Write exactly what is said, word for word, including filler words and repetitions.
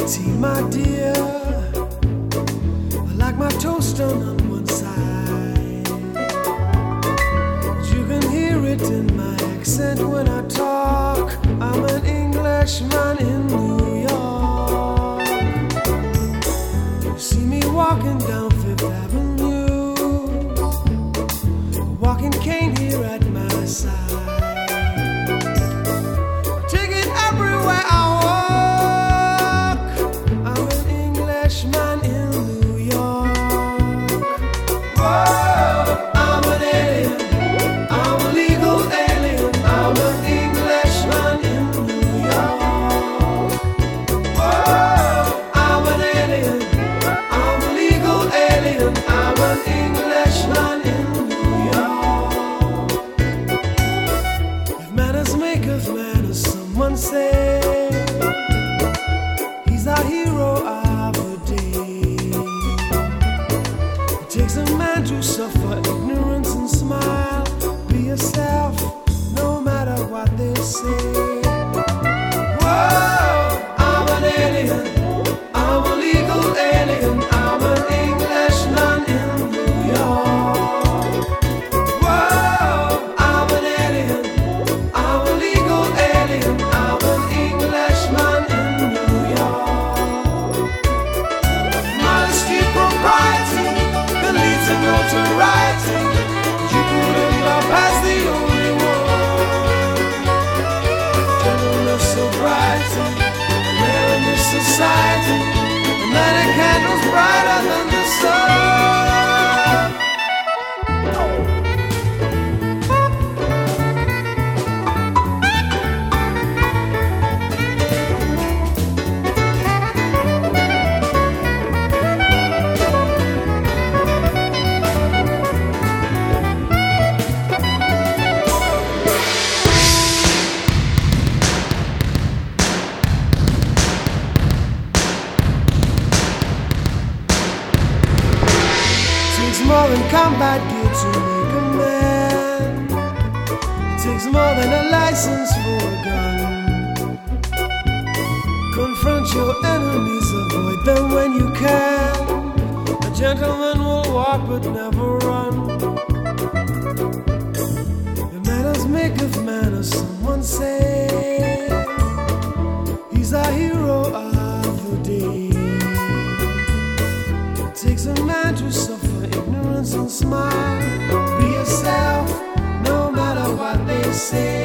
tea, my dear. I like my toast done on one side. You can hear it in my accent when I talk. I'm an Englishman in New York. You see me walking down Fifth Avenue, a walking cane here at my side. Take it everywhere I walk. I'm an Englishman in New York. Whoa, I'm an alien. I'm a legal alien. I'm an Englishman in New York. Whoa, I'm an alien. I'm a legal alien. I'm an Englishman in New York. If manners make of manners, someone say he's our hero of the day. It takes a man to suffer ignorance and smile. Be yourself, no matter what they say. Whoa, I'm an alien. I'm a legal alien. I'm an Englishman in New York. Whoa, I'm an alien. I'm a legal alien. I'm an Englishman in New York. Modesty, propriety, can lead to notoriety. You couldn't bypass the only one. Gentleness, sobriety, rare in this society. The night a candle's brighter than the sun. Takes more than combat gear to make a man. It takes more than a license for a gun. Confront your enemies, avoid them when you can. A gentleman will walk but never run. The manners make of manners, someone say. He's our hero of the day. It takes a man to suffer ignorance and smile. Be yourself, no matter what they say.